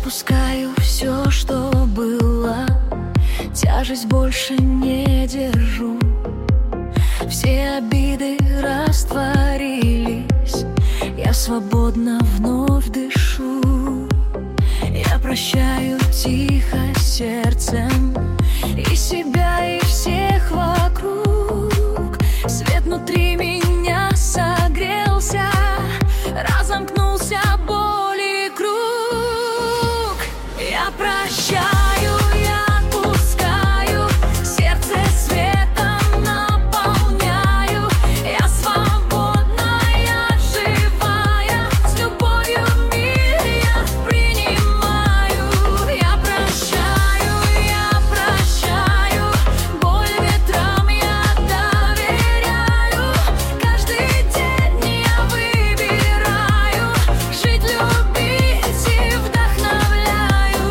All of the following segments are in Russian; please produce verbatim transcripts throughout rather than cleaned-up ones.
Отпускаю все, что было, тяжесть больше не держу. Все обиды растворились, я свободно вновь дышу. Я прощаю тихо сердцем и себя, и всех вокруг. Свет внутри меня согрелся, разомкнулся боли круг. Я прощаю, я отпускаю, сердце светом наполняю. Я свободна, я живая, с любовью в мир я принимаю. Я прощаю, я прощаю, боль ветрам я доверяю. Каждый день я выбираю жить, любить и вдохновляю.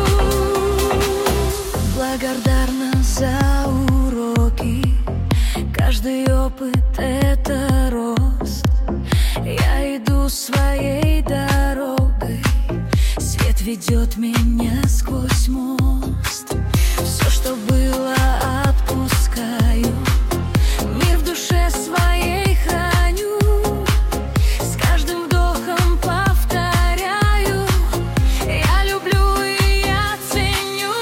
Благодарна за уроки, каждый опыт — это рост. Я иду своей дорогой, свет ведет меня сквозь мост. Все, что было, отпускаю, мир в душе своей храню. С каждым вдохом повторяю: я люблю и я ценю.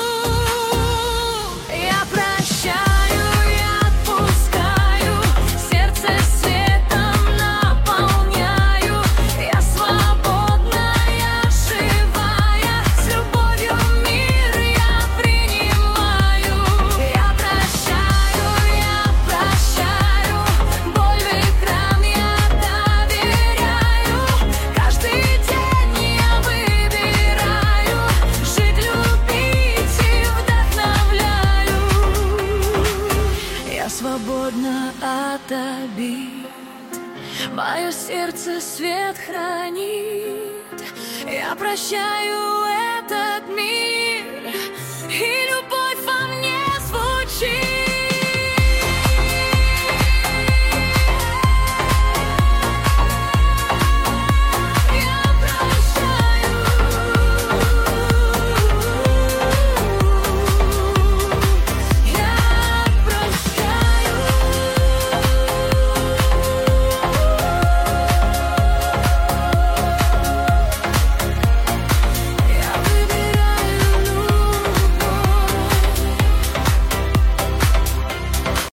Я прощаю, я отпускаю, сердце светом наполняю. Я свободна, я живая, с любовью в мир я принимаю. Я прощаю, я прощаю, боль в экран я доверяю. Каждый день я выбираю жить, любить и вдохновляю. Я свободна от обид, мое сердце свет хранит. Я прощаю этот мир.